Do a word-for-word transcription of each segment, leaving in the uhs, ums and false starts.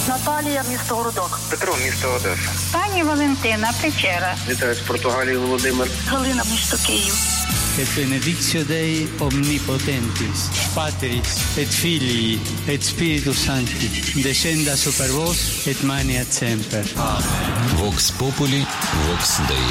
Наталія, місто Городок. Петро, місто Одеса. Пані Валентина, Печера. Вітаю з Португалії, Володимир. Галина, місто Київ. Et benedictio Dei omnipotentis, Patris et Filii et Spiritus Sancti, descenda super vos et maniat semper. Amen. Vox populi, vox Dei.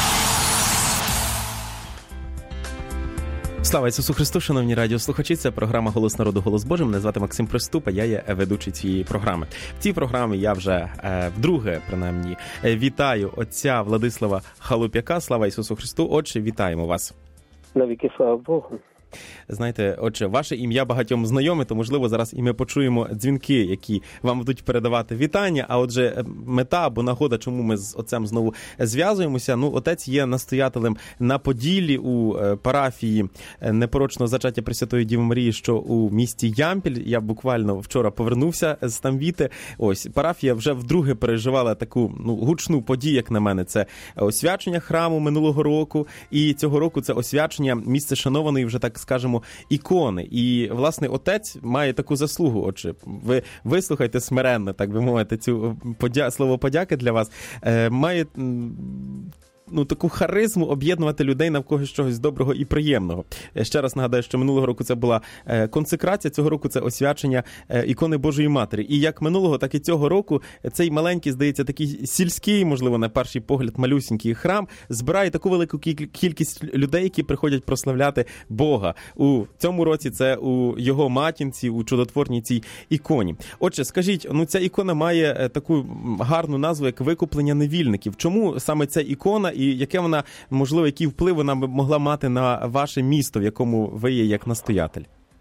Слава Ісусу Христу, шановні радіослухачі, це програма «Голос народу, голос Божий». Мене звати Максим Приступа, я є ведучий цієї програми. В цій програмі я вже е, вдруге, принаймні, вітаю отця Владислава Халуп'яка. Слава Ісусу Христу. Отче, вітаємо вас. Навіки слава Богу. Знаєте, отче, ваше ім'я багатьом знайоме, то, можливо, зараз і ми почуємо дзвінки, які вам будуть передавати вітання. А отже, мета або нагода, чому ми з отцем знову зв'язуємося. Ну, отець є настоятелем на Поділлі у парафії непорочного зачаття Пресвятої Діви Марії, що у місті Ямпіль. Я буквально вчора повернувся з Тамвіти. Ось, парафія вже вдруге переживала таку, ну, гучну подію, як на мене. Це освячення храму минулого року, і цього року це освячення місце шанованої, вже так скажемо, ікони. І, власне, отець має таку заслугу. Отже, ви вислухайте смиренно, так би мовити, цю подя... слово подяки для вас. Е, має ну, таку харизму об'єднувати людей навколо чогось доброго і приємного. Ще раз нагадаю, що минулого року це була консекрація, цього року це освячення ікони Божої Матері. І як минулого, так і цього року цей маленький, здається, такий сільський, можливо, на перший погляд, малюсінький храм збирає таку велику кількість людей, які приходять прославляти Бога. У цьому році це у його матінці, у чудотворній цій іконі. Отже, скажіть, ну ця ікона має таку гарну назву, як «Викуплення невільників». Чому саме ця ікона і яке вона, можливо, який вплив вона могла мати на ваше місто, в якому ви є як настоятель?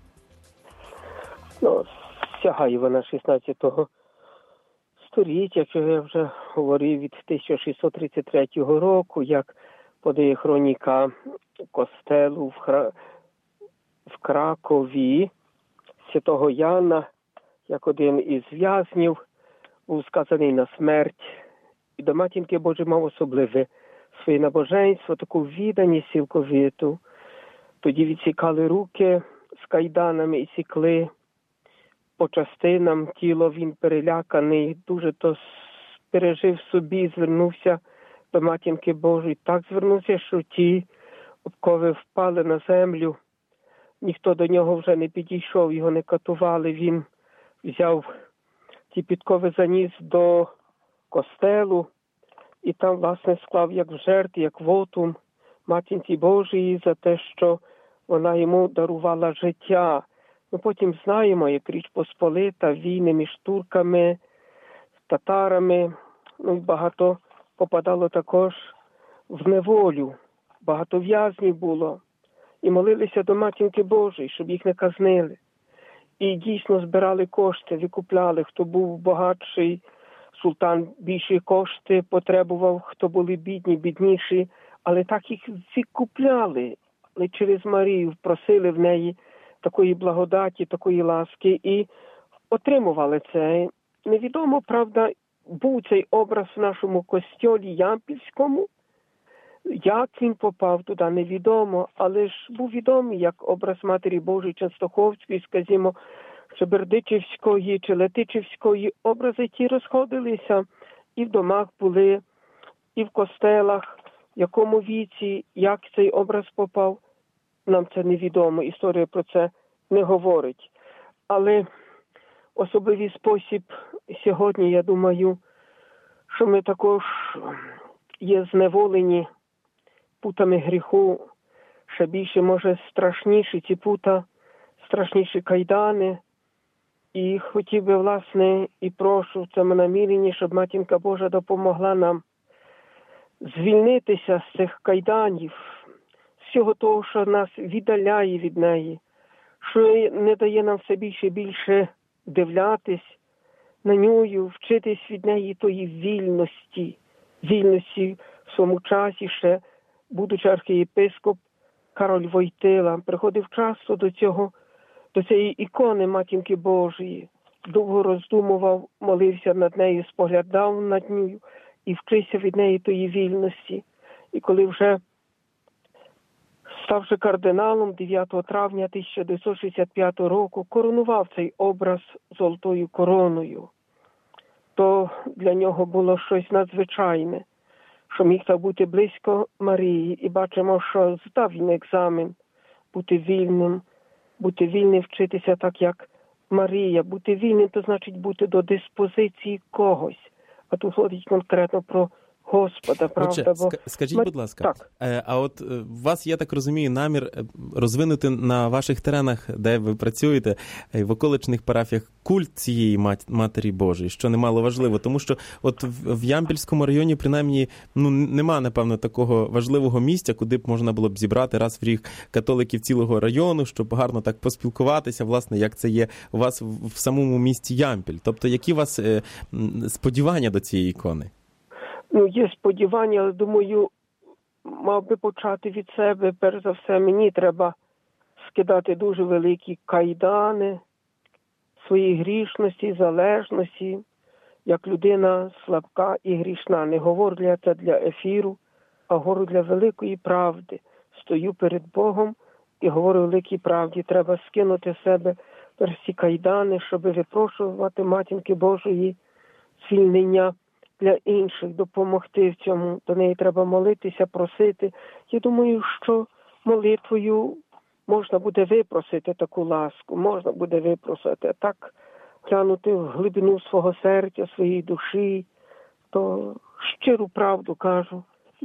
Ну, сягає вона шістнадцятого століття, як я вже говорив, від тисяча шістсот тридцять третього року, як подає хроніка костелу в, Хра... в Кракові святого Яна, як один із в'язнів був сказаний на смерть. І до Матінки Божої мав особливе своє набоженство, таку відданість цілковиту. Тоді відсікали руки з кайданами і сікли по частинам. Тіло він переляканий, дуже то пережив собі, звернувся до Матінки Божої. Так звернувся, що ті обкови впали на землю. Ніхто до нього вже не підійшов, його не катували. Він взяв ті підкови, заніс до костелу, і там, власне, склав як в жертву, як вотум Матінці Божої за те, що вона йому дарувала життя. Ми потім знаємо, як Річ Посполита, війни між турками, татарами, ну і багато попадало також в неволю. Багато в'язнів було. І молилися до Матінки Божої, щоб їх не казнили. І дійсно збирали кошти, викупляли, хто був багатший, султан більші кошти потребував, хто були бідні, бідніші, але так їх викупляли. Але через Марію просили в неї такої благодаті, такої ласки і отримували це. Невідомо, правда, був цей образ в нашому костьолі Ямпільському. Як він попав туди, невідомо, але ж був відомий як образ Матері Божої Частоховської, скажімо, чи Бердичівської, чи Летичівської. Образи ті розходилися і в домах були, і в костелах. В якому віці, як цей образ попав, нам це невідомо. Історія про це не говорить. Але особливий спосіб сьогодні, я думаю, що ми також є зневолені путами гріху, ще більше, може, страшніші ці пута, страшніші кайдани. І хотів би, власне, і прошу в цьому наміренні, щоб Матінка Божа допомогла нам звільнитися з цих кайданів, з всього того, що нас віддаляє від неї, що не дає нам все більше і більше дивлятись на нею, вчитись від неї тої вільності, вільності в своєму часі ще, будучи архієпископ Кароль Войтила, приходив часто до цього, до цієї ікони Матінки Божої, довго роздумував, молився над нею, споглядав над нею і вчився від неї тої вільності. І коли вже, ставши кардиналом дев'ятого травня тисяча дев'ятсот шістдесят п'ятого року, коронував цей образ золотою короною. то для нього було щось надзвичайне, що міг так бути близько Марії. І бачимо, що здав він екзамен, бути вільним, бути вільним, вчитися так, як Марія. Бути вільним, то значить бути до диспозиції когось. А тут ходить конкретно про Господа, правда? Отже, бо... скажіть, будь ласка, так. А от у вас, я так розумію, намір розвинути на ваших теренах, де ви працюєте, в околичних парафіях, культ цієї Матері Божої, що немало важливо, тому що от в Ямпільському районі, принаймні, ну, нема, напевно, такого важливого місця, куди б можна було б зібрати раз в рік католиків цілого району, щоб гарно так поспілкуватися, власне, як це є у вас в самому місті Ямпіль. Тобто, які у вас е, сподівання до цієї ікони? Ну, є сподівання, але, думаю, мав би почати від себе. Перш за все, мені треба скидати дуже великі кайдани своїй грішності, залежності, як людина слабка і грішна. Не говорю для це для ефіру, а говорю для великої правди. Стою перед Богом і говорю великій правді. Треба скинути з себе всі кайдани, щоб випрошувати Матінки Божої звільнення для інших, допомогти в цьому. До неї треба молитися, просити. Я думаю, що молитвою можна буде випросити таку ласку, можна буде випросити. А так глянути в глибину свого серця, своєї душі, то щиру правду кажу,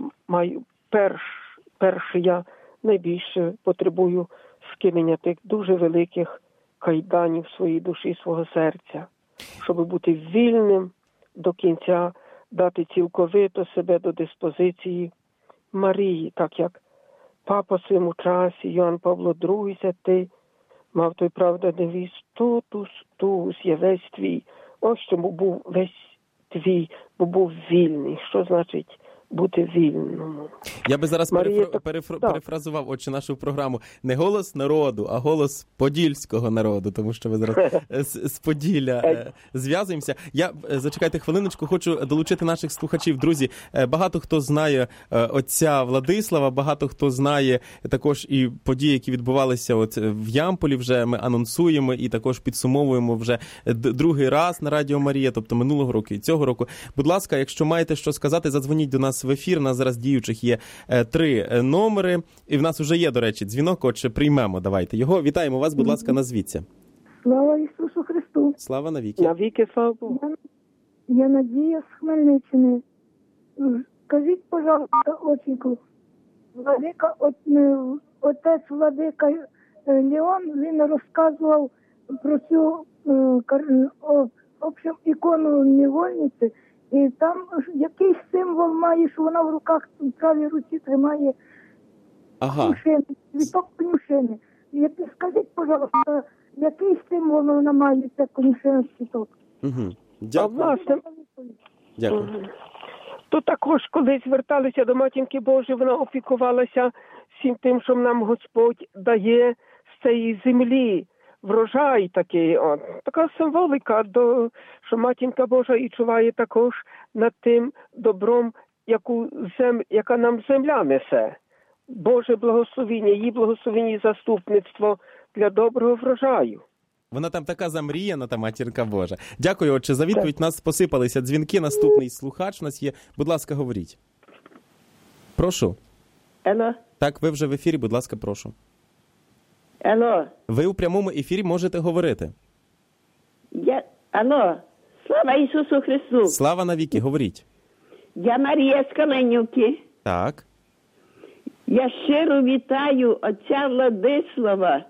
маю перш, перше я найбільше потребую скинення тих дуже великих кайданів своєї душі, свого серця, щоб бути вільним до кінця, дати цілковито себе до диспозиції Марії, так як папа в своєму часі, Йоанн Павло другий, святий, мав той, правда, девіз «Тутус, тус є весь твій». Ось чому був весь твій, бо був вільний. Що значить бути вільному? Я би зараз Марія, перефра... перефра... перефразував отче нашу програму. Не голос народу, а голос подільського народу, тому що ви зараз з, з Поділля е, зв'язуємося. Я, зачекайте хвилиночку, хочу долучити наших слухачів. Друзі, багато хто знає отця Владислава, багато хто знає також і події, які відбувалися от в Ямполі, вже ми анонсуємо і також підсумовуємо вже другий раз на Радіо Марія, тобто минулого року і цього року. Будь ласка, якщо маєте що сказати, задзвоніть до нас в ефір. У нас зараз діючих є е, три номери. І в нас вже є, до речі, дзвінок, отже, приймемо. Давайте його. Вітаємо вас, будь ласка, назвіться. Слава Ісусу Христу. Слава навіки. Навіки, слава Богу. Я, я Надія з Хмельниччини. Скажіть, пожалуйста, отчику, Владика, от, отець Владика Леон, він розказував про цю о, общем, ікону невольниці. І там якийсь символ має, що вона в руках в правій руці тримає ага. конюшини, цвіток конюшини. Як, скажіть, пожалуйста, який символ вона має, ця конюшина цвіток? Угу. Дякую. А, власне, Дякую. То також, коли зверталися до Матінки Божої, вона опікувалася всім тим, що нам Господь дає з цієї землі. Врожай такий, от. Така символика, до, що Матінка Божа і чуває також над тим добром, яку зем, яка нам земля несе. Боже благословіння, її благословіння і заступництво для доброго врожаю. Вона там така замріяна, та Матінка Божа. Дякую, отче, за відповідь. Так. Нас посипалися дзвінки. Наступний слухач у нас є. Будь ласка, говоріть. Прошу. Алло. Так, ви вже в ефірі, будь ласка, прошу. Алло. Ви у прямому ефірі можете говорити. Я... Алло. Слава Ісусу Христу. Слава навіки, говоріть. Я Марія з Калинівки. Так. Я щиро вітаю отця Владислава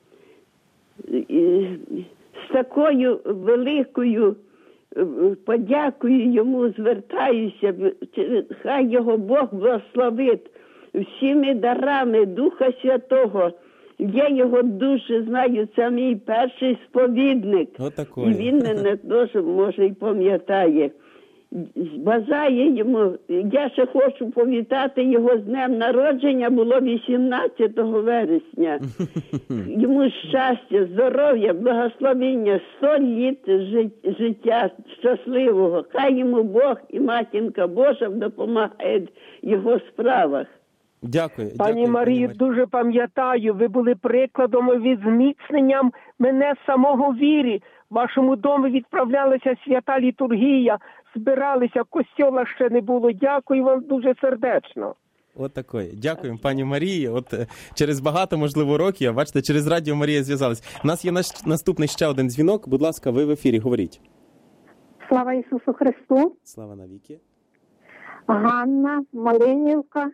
з такою великою подякою йому звертаюся. Хай його Бог благословить всіми дарами Духа Святого. Я його дуже знаю, це мій перший сповідник. Отакої. І він мене теж, може, і пам'ятає. Бажаю йому, я ще хочу повітати його з днем народження, було вісімнадцятого вересня. Йому щастя, здоров'я, благословіння, сто літ життя щасливого. Хай йому Бог і Матінка Божа допомагають в його справах. Дякую. Пані дякую, Марію, пані дуже пам'ятаю, ви були прикладом і зміцненням мене самого вірі. В вашому домі відправлялася свята літургія, збиралися, костьола ще не було. Дякую вам дуже сердечно. От такої. Дякуємо, пані Марії. От е, через багато, можливо, років, а бачите, через Радіо Марія зв'язались. У нас є наш наступний ще один дзвінок. Будь ласка, ви в ефірі, говоріть. Слава Ісусу Христу. Слава навіки. Ганна, Малинівка,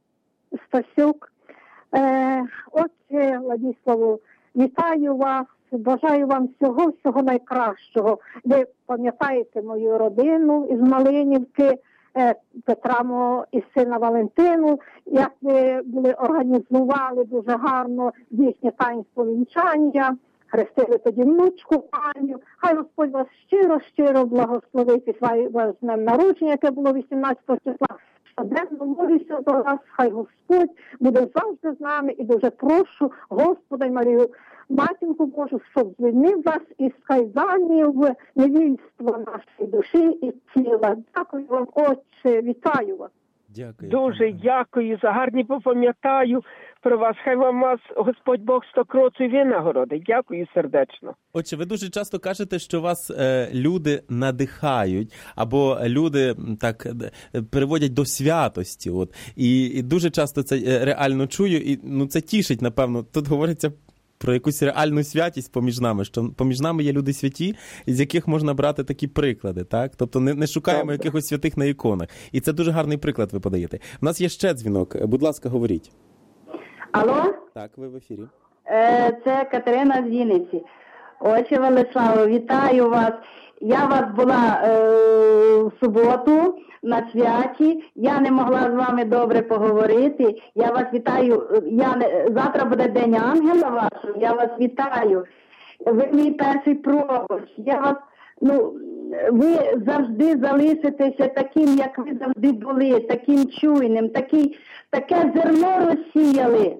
Стасюк. Е, Отче Владиславу, вітаю вас, бажаю вам всього-всього найкращого. Ви пам'ятаєте мою родину із Малинівки, е, Петра мого і сина Валентину, як ви були організували дуже гарно їхнє таїнство вінчання, хрестили тоді внучку Аню. Хай Господь вас щиро-щиро благословить і хай вас з днем народження, яке було вісімнадцятого числа. Щоденно молюся за вас, хай Господь буде завжди з нами і дуже прошу Господа й Марію, Матінку Божу, щоб звільнив вас із кайданів невільства нашої душі і тіла. Дякую вам, Отче, вітаю вас. Дякую. Дуже дякую, за гарні попам'ятаю про вас. Хай вам вас Господь Бог стокроцу винагороди. Дякую сердечно. Отже, ви дуже часто кажете, що вас е, люди надихають, або люди так е, приводять до святості. От. І, і дуже часто це е, реально чую, і ну, це тішить, напевно. Тут говориться про якусь реальну святість поміж нами, що поміж нами є люди святі, з яких можна брати такі приклади, так? Тобто не, не шукаємо Добре. якихось святих на іконах. І це дуже гарний приклад ви подаєте. У нас є ще дзвінок. Будь ласка, говоріть. Алло? Так, ви в ефірі. Е, це Катерина з Вінниці. Отче Владиславе, вітаю вас. Я у вас була е, в суботу на святі. Я не могла з вами добре поговорити. Я вас вітаю. Я не... Завтра буде День Ангела вашого. Я вас вітаю. Ви мій перший провоч. Я вас, ну, ви завжди залишитеся таким, як ви завжди були, таким чуйним, такий, таке зерно розсіяли.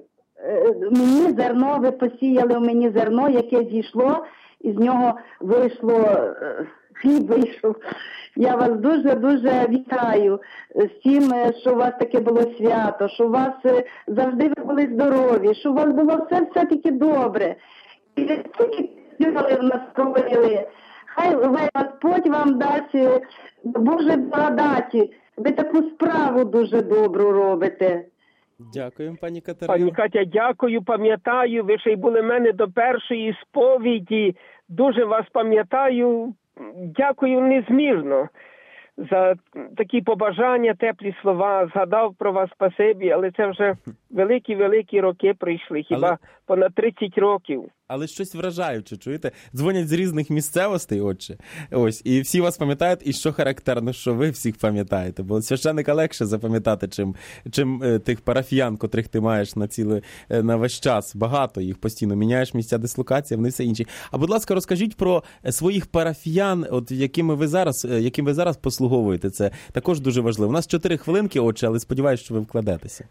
Мені зерно, ви посіяли у мені зерно, яке зійшло, і з нього вийшло, хліб вийшов. Я вас дуже-дуже вітаю з тим, що у вас таке було свято, що у вас завжди ви були здорові, що у вас було все-все-таки добре. І ви тільки в нас провели. Хай Господь вам дасть Боже благодаті. Ви таку справу дуже добру робите. Дякую, пані Катерино. Пані Катя, дякую, пам'ятаю. Ви ще й були в мене до першої сповіді. Дуже вас пам'ятаю. Дякую незмірно за такі побажання, теплі слова. Згадав про вас спасибі, але це вже великі-великі роки прийшли. Хіба але... понад тридцять років. Але щось вражаюче, чуєте? Дзвонять з різних місцевостей, отче. Ось, і всі вас пам'ятають, і що характерно, що ви всіх пам'ятаєте. Бо священника легше запам'ятати, чим, чим е, тих парафіян, котрих ти маєш на ціле, е, на весь час. Багато їх постійно міняєш місця дислокації, вони все інші. А, будь ласка, розкажіть про своїх парафіян, от якими ви зараз, яким ви зараз послуговуєте. Це також дуже важливо. У нас чотири хвилинки, отче, але сподіваюся, що ви вкладетеся.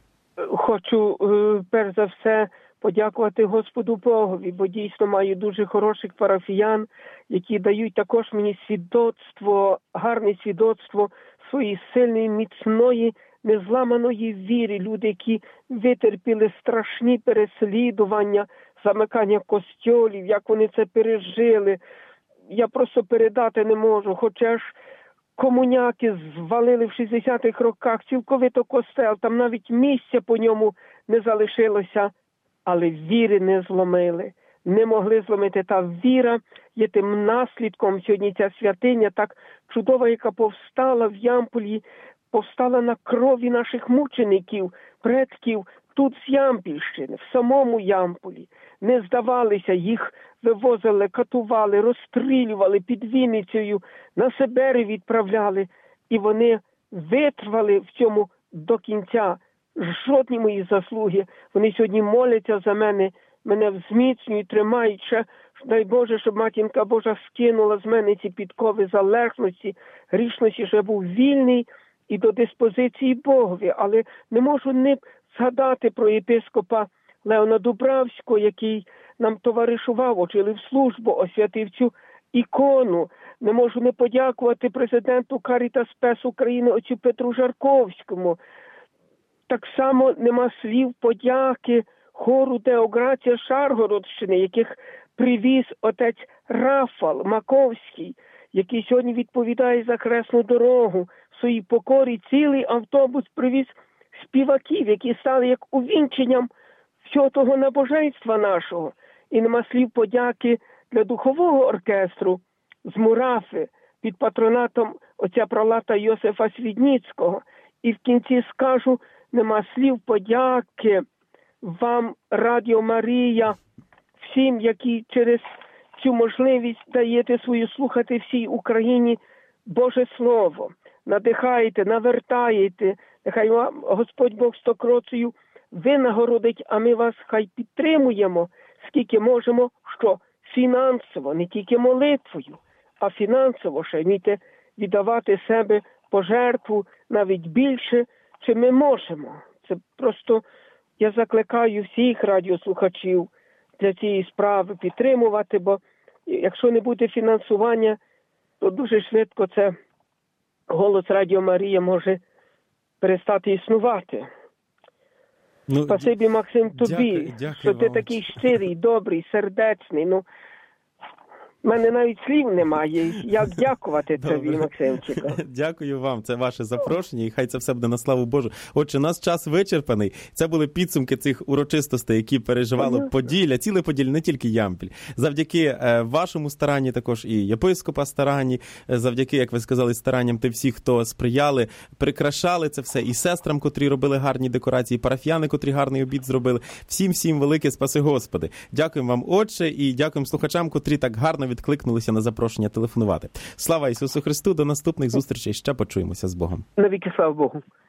Хочу, перш за все, подякувати Господу Богові, бо дійсно маю дуже хороших парафіян, які дають також мені свідоцтво, гарне свідоцтво своєї сильної, міцної, незламаної віри. Люди, які витерпіли страшні переслідування, замикання костьолів, як вони це пережили. Я просто передати не можу, хоча ж комуняки звалили в шістдесятих роках цілковито костел, там навіть місця по ньому не залишилося. Але віри не зломили, не могли зломити. Та віра є тим наслідком. Сьогодні ця святиня так чудова, яка повстала в Ямполі, повстала на крові наших мучеників, предків тут з Ямпільщини, в самому Ямполі. Не здавалися, їх вивозили, катували, розстрілювали під Вінницею, на Сибири відправляли. І вони витривали в цьому до кінця. Жодні мої заслуги. Вони сьогодні моляться за мене, мене зміцнюють, тримають ще. Дай Боже, щоб Матінка Божа скинула з мене ці підкови залежності, грішності, щоб я був вільний і до диспозиції Богові. Але не можу не згадати про єпископа Леона Дубравського, який нам товаришував, очолив службу, освятив цю ікону. Не можу не подякувати президенту Карітас Спес України, отцю Петру Жарковському. Так само нема слів подяки хору Деограція Шаргородщини, яких привіз отець Рафал Маковський, який сьогодні відповідає за хресну дорогу. В своїй покорі цілий автобус привіз співаків, які стали як увінченням всього того набоженства нашого. І нема слів подяки для духового оркестру з Мурафи під патронатом отця пролата Йосифа Свідніцького. І в кінці скажу, нема слів подяки вам, Радіо Марія, всім, які через цю можливість даєте свою слухати всій Україні Боже Слово. Надихаєте, навертаєте, нехай вам Господь Бог стокроцею винагородить, а ми вас хай підтримуємо, скільки можемо, що фінансово, не тільки молитвою, а фінансово ще вміти віддавати себе пожертву навіть більше, чим ми можемо. Це просто я закликаю всіх радіослухачів для цієї справи підтримувати, бо якщо не буде фінансування, то дуже швидко це голос Радіо Марія може перестати існувати. Ну, спасибі, Максим, тобі, дякую, дякую що ти вам. Такий щирий, добрий, сердечний. Ну, в мене навіть слів немає, як дякувати тобі, Максимчику. Дякую вам, це ваше запрошення, і хай це все буде на славу Божу. Отже, наш час вичерпаний. Це були підсумки цих урочистостей, які переживало Поділля, ціле Поділля, не тільки Ямпіль. Завдяки е, вашому старанні, також і єпископа старанні, завдяки, як ви сказали, старанням тих всіх, хто сприяли, прикрашали це все, і сестрам, котрі робили гарні декорації, парафіяни, котрі гарний обід зробили. Всім-всім велике спаси Господи. Дякуємо вам, Отче, і дякуємо слухачам, котрі так гарно відкликнулися на запрошення телефонувати. Слава Ісусу Христу, до наступних зустрічей, ще почуємося з Богом. Навіки слава Богу.